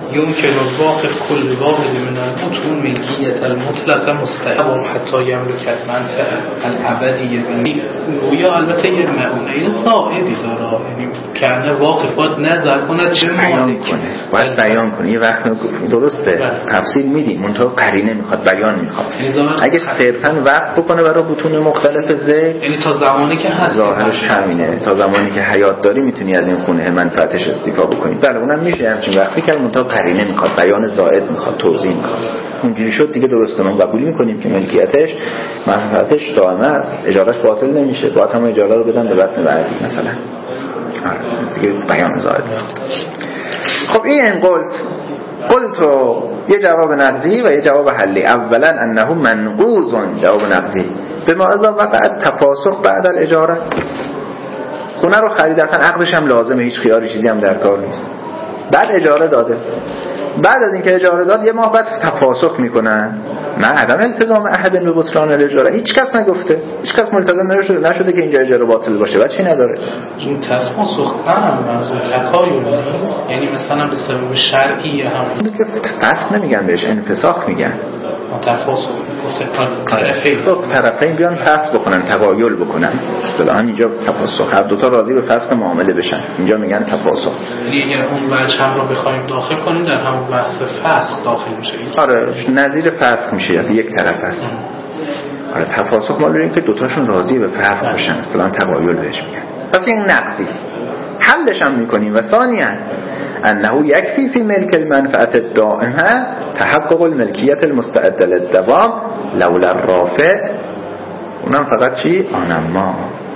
يمكن الواقف كل واحد من المتون ملكیت المطلق مستعب حتی یملک المنفعه الابدیه گویا البته یه معونه زائدی داره، یعنی کنه واقف باید نظر کنه چه بیان کنه، باید بیان کنه. یه وقت درسته تفصیل میدیم منتها قرینه میخواد، بیان میخواد. اگه صرفا وقف بکنه برای بطون مختلف ذکر، یعنی تا زمانی که هست ظاهرش همینه، تا زمانی که حیات داری میتونی از این خونه منفعتش استفاده بکنی. بله اونم میشه همچین وقتی که منتها قرینه میخواد، بیان زائد میخواد، توضیح میخواد. اونجوری شد دیگه درسته، ما قبول میکنیم که ملکیتش منفعتش دائمه است، اجارهش باطل نمیشه، باید هم اجاره رو بدن به بطن بعدی مثلا. آره دیگه بیان زائد میخواد. خب این قلت قلت رو یه جواب نقضی و یه جواب حلی. اولا انه منقوض، جواب نقضی به ما اذا وقعت تفاسخ بعد الاجاره. خونه رو خرید، اصلا عقدش هم لازمه، هیچ خیاری چیزی هم در کار نیست، بعد اجاره داده، بعد از اینکه اجاره داد یه ماه بعد تفاسخ میکنن، نه عدم التزام احد به بطلان الاجاره، هیچ کس نگفته، هیچ کس ملتزم نشده نشده که اینجا اجاره باطل باشه، بعد چی نداره؟ این تفاسخ هم منظور تکایل نیست، یعنی مثلا به سبب شرعی هم دیگه فسخ نمیگن بهش، انفساخ میگن. تفاسخ گفته طرفین دو طرفین بیان فسخ بکنن، تقایل بکنن، اصطلاحا اینجا تفاسخ، هر دو تا راضی به فسخ معامله بشن، اینجا میگن تفاسخ. یعنی اگر اون بچه هم رو بخوایم داخل کنیم در همون بحث فسخ داخل میشه. آره نظیر فسخ میشه، از یک طرف است. آره تفاسخ مال این که دوتاشون راضی به فسخ بشن، اصطلاحا تقایل بهش میگن. پس این نقضی حلش هم میکنیم. و ثانیاً انه یکفی فی ملک المنفعت الدائمه تحقق الملکیت المستعد للدوام لولا الرافع. اونم فقط چی؟ آنما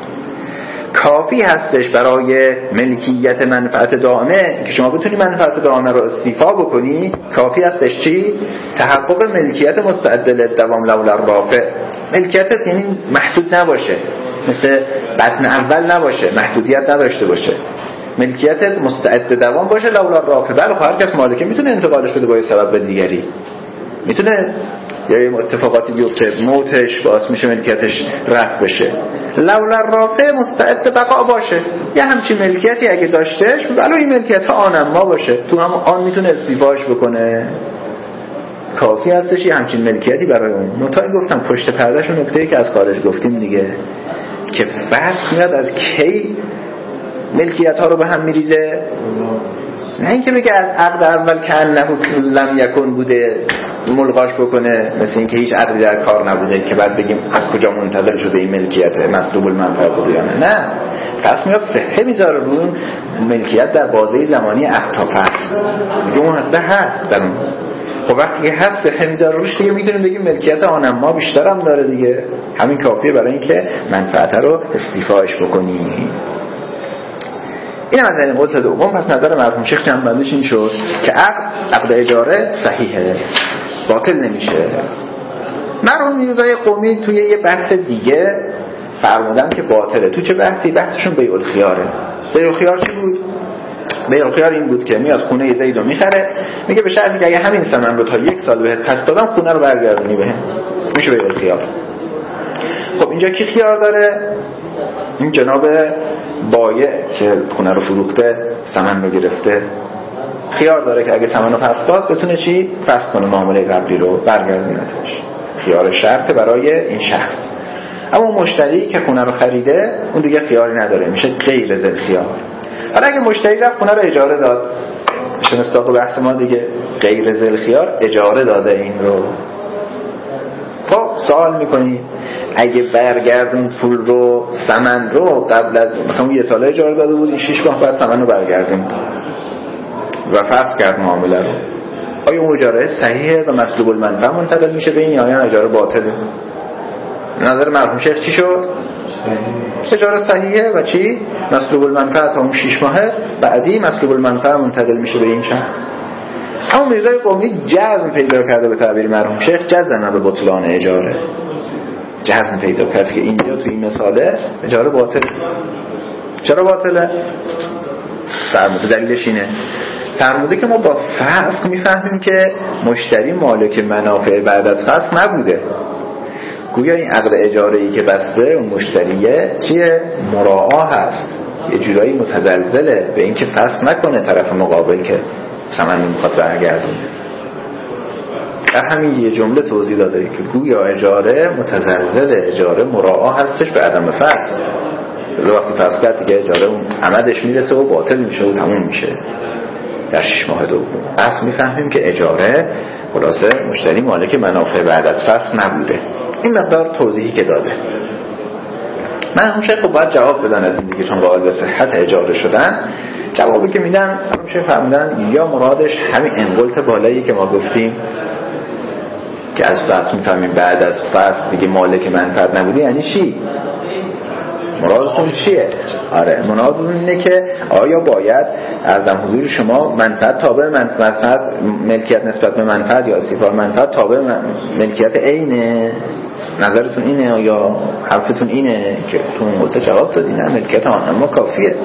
کافی هستش برای ملکیت منفعت دائمه که شما بتونی منفعت دائمه رو استیفا بکنی، کافی هستش چی؟ تحقق ملکیت مستعد للدوام لولا الرافع. ملکیتت یعنی محدود نباشه، مثل بطن اول نباشه، محدودیت نداشته باشه، ملکیتت مستعد دوام باشه لولا الرافع. بله هر کس مالکه میتونه انتقالش بده با سبب به دیگری، میتونه یا اتفاقاتی بیفته موتش باعث میشه ملکیتش رفع بشه، لولا الرافع مستعد بقا باشه. یه همچین ملکیتی اگه داشتش ولو این ملکیت ها آنما باشه، تو هم آن میتونه استیفاش بکنه، کافی هستش یه همچین ملکیتی برای اون. منتها گفتم پشت پردهش اون نکته‌ای که از خارج گفتیم دیگه، که بحث میاد از کی ملکیت ها رو به هم میریزه، نه اینکه بگه از عقد اول که انه لم یکن بوده ملغاش بکنه، مثل اینکه هیچ عقدی در کار نبوده که بعد بگیم از کجا منتقل شده این ملکیت، مسلوب المنفعه بوده یا نه. نه پس میاد صحه میذاره روی اون ملکیت در بازه زمانی اختاف هست، میگه اون حده هست در اون. خب وقتی که هست صحه میذاره روش دیگه میدونیم بگیم ملکیت آنما بیشتر هم داره دیگه، همین کافیه برای اینکه منفعت رو استیفاش بکنی. این از این قلت دوم. پس نظر مرحوم شیخ جنبندش این شد که عقد عقد اجاره صحیحه، باطل نمیشه. مرحوم میرزای قمی توی یه بحث دیگه فرمودن که باطله. تو چه بحثی؟ بحثشون بیع الخیاره. بیع الخیار چی بود؟ بیع الخیار این بود که میاد خونه زید رو میخره، میگه به شرطی که اگه همین ثمن رو تا یک سال بهت پس دادم خونه رو برگردونی بهم، میشه بیع الخیار. خب اینجا کی خیار داره؟ این جناب بایع که خونه رو فروخته، ثمن رو گرفته، خیار داره که اگه ثمن رو پس داد بتونه چی؟ پس کنه معامله قبلی رو، برگردونتش. خیار شرط برای این شخص. اما مشتری که خونه رو خریده اون دیگه خیاری نداره، میشه غیر ذل خیار. حالا اگه مشتری رفت خونه رو اجاره داد، میشه مصداق بحث ما دیگه، غیر ذل خیار اجاره داده این رو. خب سوال میکنی اگه برگردون پول رو، ثمن رو قبل از مثلا یه ساله اجاره داده بود، این شش ماه بعد ثمن رو برگردون و فسخ کرد معامله رو، آیا اون اجاره صحیحه و مسلوب المنفعه منتقل میشه به این یا یا اجاره باطله؟ نظر مرحوم شیخ چی شد؟ اجاره صحیحه و چی؟ مسلوب المنفعه تا اون شش ماهه بعدی مسلوب المنفعه منتقل میشه به این شخص. اما میرزای قمی جزم پیدا کرده به تعبیر مرحوم شیخ، جزم به بطلان اجاره، جزم پیدا کرد که اینجا تو این مثاله اجاره باطل. چرا باطله؟ فرموده دلیلش اینه، فرموده که ما با فسخ میفهمیم که مشتری مالک منافع بعد از فسخ نبوده. گویا این عقد اجاره‌ای که بسته اون مشتریه چیه؟ مراعا هست، یه جورایی متزلزله به این که فسخ نکنه طرف مقابل که ثمن نمیخواد برگردونه. در همین یه جمله توضیح داده که گویا اجاره متزلزل اجاره مراعا هستش به عدم فسخ. وقتی فسخ کرد دیگه اجاره اون عمدش میرسه و باطل میشه و تموم میشه در شش ماه دوم. پس میفهمیم که اجاره خلاصه مشتری مالک منافع بعد از فسخ نبوده. این مقدار توضیحی که داده. من اون شیخ باید جواب بدن از این دیگه، چون قائل به صحت اجاره شدن. جوابی که میدن اون شیخ فهمیدن یا مرادش همین انقلت بالایی که ما گفتیم که از فسخ میفهمیم بعد از فسخ دیگه مالک منفعت نبودی، یعنی چی؟ مرادتون چیه؟ آره مرادتون اینه که آیا باید ارزم حضور شما منفعت تابع منفعت، ملکیت نسبت به منفعت یا استیفا منفعت تابع ملکیت عینه؟ نظرتون اینه یا حرفتون اینه که تو اون قطعه جواب دادی نه ملکیت آن اما کافیه؟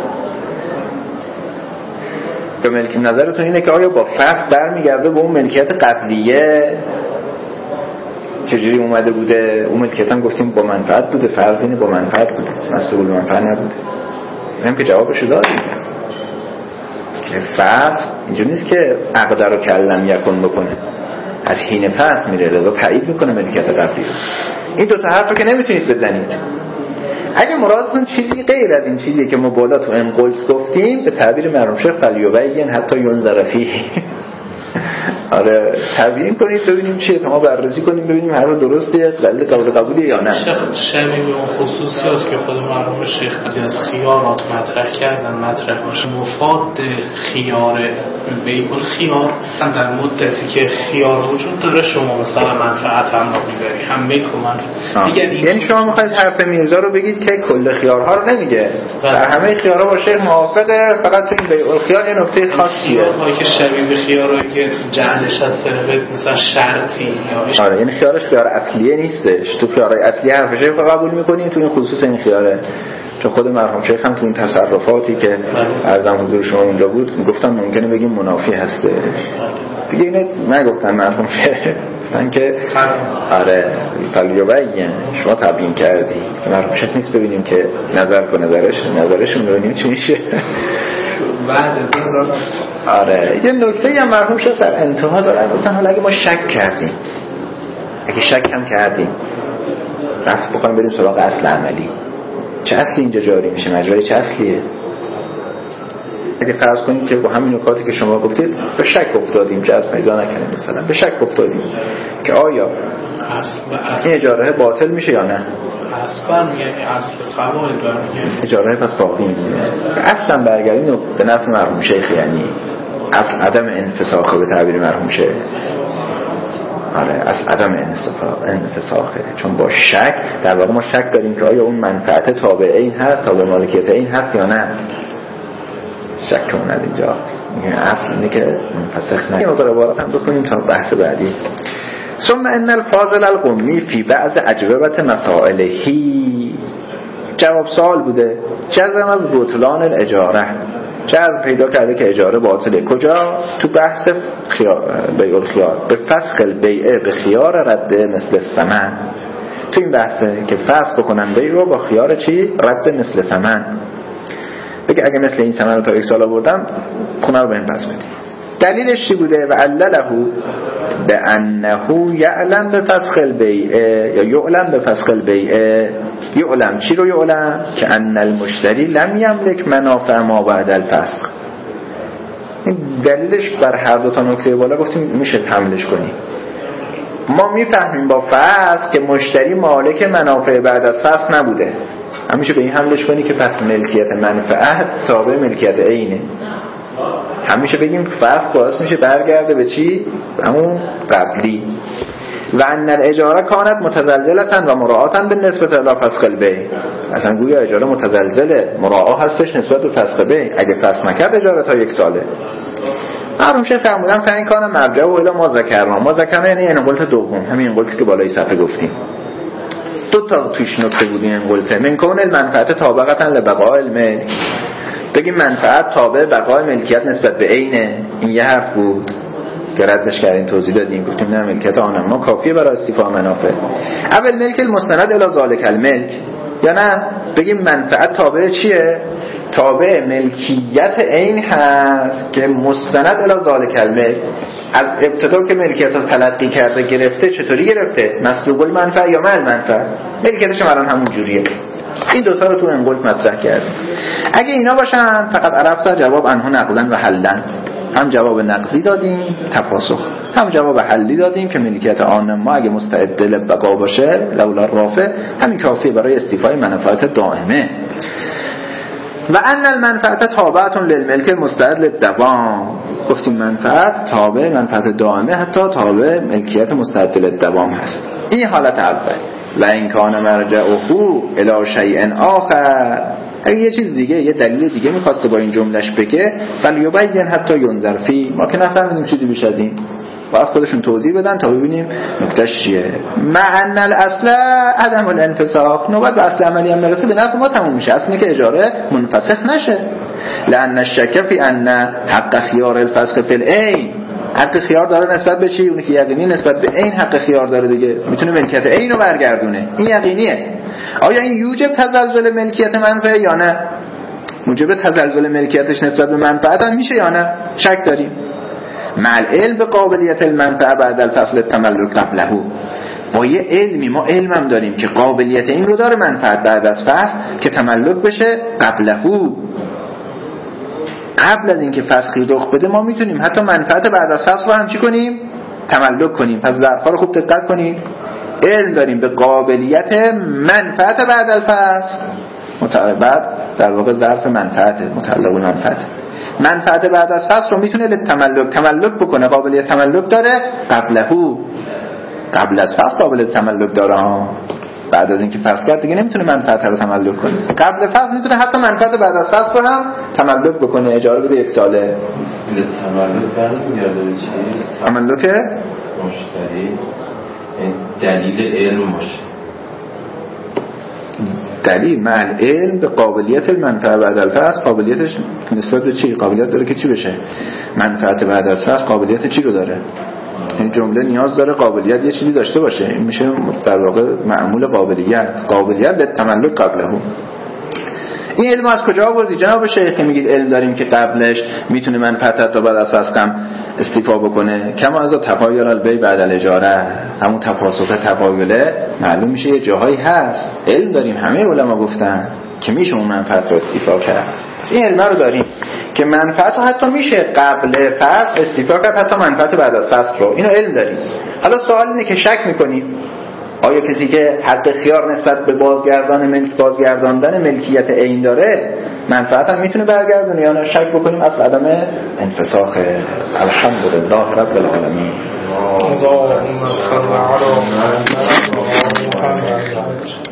یا ملکیت نظرتون اینه که آیا با فسخ برمیگرده به اون ملکیت قبلیه چجوری اومده بوده؟ اون ملکیت هم گفتیم با منفعت بوده، فرض اینه با منفعت بوده، مسئول منفعت نبوده. هم که جوابشو دادیم که فسخ اینجوری نیست که عقد رو کلم یکن بکنه، از حین فسخ میره رضا تایید میکنه ملکیت قبلی رو. این دو تا حرف رو که نمیتونید بزنید. اگه مرادتون چیزی غیر از این چیزی که ما بالا تو انقلس گفتیم، به تعبیر مرحوم شیخ فلیبین حتی ینظر فیه، آره تبیین کنید ببینیم چیه، تا ما بررسی کنیم ببینیم هر رو درسته دلیل قابل قبولیه یا نه. شبیه به اون خصوصیات که خود مرحوم شیخ از خیارات مطرح کردن مطرح باشه. مفاد خیار بیع الخیار در مدتی که خیار وجود داره شما مثلا منفعت هم رو میبری هم ملک و منفعت. یعنی شما میخواید حرف میرزا رو بگید که کل خیارها رو نمیگه، در همه خیارها با شیخ موافقه، فقط تو این بیع الخیار یه نکته خاصیه که شبیه به خیارایی که جعلش از طرف مثلا شرطی یا آره این خیارش خیار اصلیه نیستش. تو خیارهای اصلی حرف شیخ قبول میکنین، تو این خصوص این خیاره، چون خود مرحوم شیخ هم تو این تصرفاتی که عرضم حضور شما اونجا بود گفتن ممکنه بگیم منافی هستش دیگه، اینه نگفتن مرحوم شیخ، گفتن که آره فلیبین شما تبیین کردی که مرحوم شیخ نیست ببینیم که نظر کنه نظرش نظرشون ببینیم چی میشه بعد آره یه نکته هم مرحوم شیخ در انتها دارن، گفتن حالا اگه ما شک کردیم، اگه شک هم کردیم رفت بخوایم بریم سراغ اصل عملی، چه اصلی اینجا جاری میشه؟ مجرای چه اصلیه؟ اگه فرض کنیم که با همین نکاتی که شما گفتید به شک افتادیم، جزم پیدا نکنیم، مثلا به شک افتادیم که آیا این اجاره باطل میشه یا نه؟ اصلا یعنی اصل قواعد برمیگرده، اجاره پس باقی میمونه. اصلا برگردیم به نفع مرحوم شیخ، یعنی اصل عدم انفساخه به تعبیر مرحوم شیخ. آره اصل عدم انفساخه، چون با شک در واقع ما شک داریم که آیا اون منفعت تابع این هست، تابع مالکیت این هست یا نه. شک اون از اینجاست، این اصل اینه که منفسخ نه. این مقدار عبارت هم بخونیم تا بحث بعدی. ثم ان الفاضل القمی فی بعض اجوبه مسائلهی، جواب سوال بوده، جزم به بطلان الاجاره، جزم پیدا کرده که اجاره باطله. کجا؟ تو بحث بیع الخیار، به فسخ البیع به خیار رد مثل ثمن. تو این بحثه که فسخ بکنن بیع رو با خیار چی؟ رد مثل ثمن. بگه اگه مثل این ثمن رو تا یک سال آوردم خونه رو بهم پس بدید. دلیلش چی بوده؟ و علله به انه یعلم به فسخ البیع یا یعلم به فسخ البیع. یعلم چی رو یعلم؟ که ان المشتری لم یملک منافع ما بعد الفسخ. این دلیلش بر هر دو تا نکته بالا گفتیم میشه حملش کنیم. ما میفهمیم با فسخ که مشتری مالک منافع بعد از فسخ نبوده، همیشه به این حملش کنی که پس ملکیت منفعت تابع ملکیت عینه. همیشه بگیم فسخ باعث میشه برگرده به چی؟ همون قبلی. و ان الاجاره کانت متزلزلة و مراعاتا بالنسبه الی فسخ البیع. اصلا گویا اجاره متزلزله، مراعا هستش نسبت به فسخ بیع. اگه فسخ نکرد اجاره تا یک ساله. معلوم شه فرمودن فین کان مرجع و الی ما ذکرنا. ما ذکرنا یعنی انقلت دوم، همین انقلتی که بالای صفحه گفتیم. دو تا توش نکته بود این انقلته. من کون المنفعت تابعتا لبقاء الملک، بگیم منفعت تابع بقای ملکیت نسبت به عینه. این یه حرف بود که ردش کردیم، توضیح دادیم، گفتیم نه ملکیت آن ما کافیه برای استیفاء منافع. اول ملک المستند الی ذالک الملک، یا نه بگیم منفعت تابع چیه؟ تابع ملکیت عین هست که مستند الی ذالک الملک. از ابتدا که ملکیت رو تلقی کرده گرفته، چطوری گرفته؟ مسلوب المنفعه یا مال منفعه؟ ملکیتش هم الان همون جوریه. این دوتا رو تو انقلت مطرح کرد. اگه اینا باشن فقط عرفت جواب انها نقضن و حلن. هم جواب نقضی دادیم تفاسخ، هم جواب حلی دادیم که ملکیت آن ما اگه مستعد للبقا باشه لولا رافع همین کافیه برای استیفای منفعت دائمه. و ان المنفعت تابعه للملک المستعد للدوام. گفتیم منفعت تابع منفعت دائمه، حتی تابع ملکیت مستعد للدوام هست. این حالت اول. و این کان مرجعه الی شیء آخر. اگه یه چیز دیگه، یه دلیل دیگه میخواسته با این جملش بگه، فلیبین حتی ینظر فی، ما که نفهمیدیم چیزی بیش از این، باید خودشون توضیح بدن تا ببینیم نکتهش چیه. مع ان الاصل عدم الانفساخ، نوبت به اصل عملی هم برسه به نفع ما تموم میشه، اصلا که اجاره منفسخ نشه. لان الشک فی ان حق خیار الفسخ فی العین، حق خیار داره نسبت به چی؟ اونی که یقینی نسبت به عین حق خیار داره دیگه، میتونه ملکیت عین رو برگردونه، این یقینیه. آیا این یوجب تزلزل ملکیت منفعه یا نه؟ موجب تزلزل ملکیتش نسبت به منفعت هم میشه یا نه؟ شک داریم. مع العلم به قابلیت المنفعه بعد الفصل التملک قبله، با یه علمی ما علمم داریم که قابلیت این رو داره منفعت بعد از فصل که تملک بشه قبله، قبل از اینکه فسخی رخ بده ما میتونیم حتی منفعت بعد از فسخ رو هم چی کنیم؟ تملک کنیم. پس ظرفا رو خوب دقت کنید. علم داریم به قابلیت منفعت بعد الفصل، متعلق در واقع ظرف منفعت متعلق به منفعت، منفعت بعد از فصل رو میتونه تملک تملک بکنه، قابلیت تملک داره قبله، قبل از فصل قابلیت تملک داره ها. بعد از اینکه فصل کرد دیگه نمیتونه منفعت رو تملک کنه. قبل فصل میتونه حتی منفعت بعد از فصل رو هم تملک بکنه، اجاره بده یک ساله. تملک برمیگرده به چی؟ تملک مشتری دلیل علم باشه. دلیل مع علم به قابلیت المنفعه بعد الفصل، قابلیتش نسبت به چی؟ قابلیت داره که چی بشه؟ منفعت بعد از فصل قابلیت چی رو داره؟ این جمله نیاز داره قابلیت یه چیزی داشته باشه. این میشه در واقع معمول قابلیت، قابلیت للتملک قبله. این علم از کجا آوردی جناب شیخ که میگید علم داریم که قبلش میتونه منفعت رو بعد از فسخ هم استیفا بکنه؟ کما از تفایل البی بعد الاجاره، همون تفاسخ تفایله معلوم میشه یه جاهایی هست. علم داریم، همه علما گفتن که میشه اون منفعت رو استیفا کرد. این علم رو داریم که منفعت رو حتی میشه قبل فسخ استیفا کرد، حتی منفعت بعد از فسخ رو. اینو علم داریم. حالا سوال اینه که شک میکنیم آیا کسی که حق خیار نسبت به بازگردان ملک بازگرداندن ملکیت عین داره منفعت هم میتونه برگردونه یا نه؟ شک بکنیم اصل عدم انفساخ. الحمدلله رب العالمین. اللهم صل علی محمد.